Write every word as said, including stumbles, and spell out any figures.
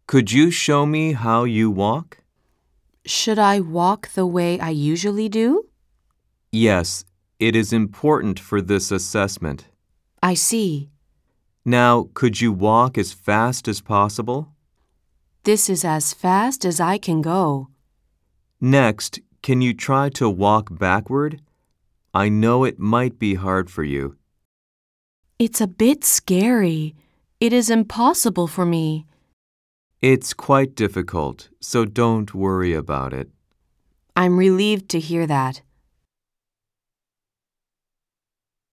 Could you show me how you walk? Should I walk the way I usually do? Yes, it is important for this assessment. I see. Now, could you walk as fast as possible? This is as fast as I can go. Next, can you try to walk backward? I know it might be hard for you. It's a bit scary. It is impossible for me. It's quite difficult, so don't worry about it. I'm relieved to hear that.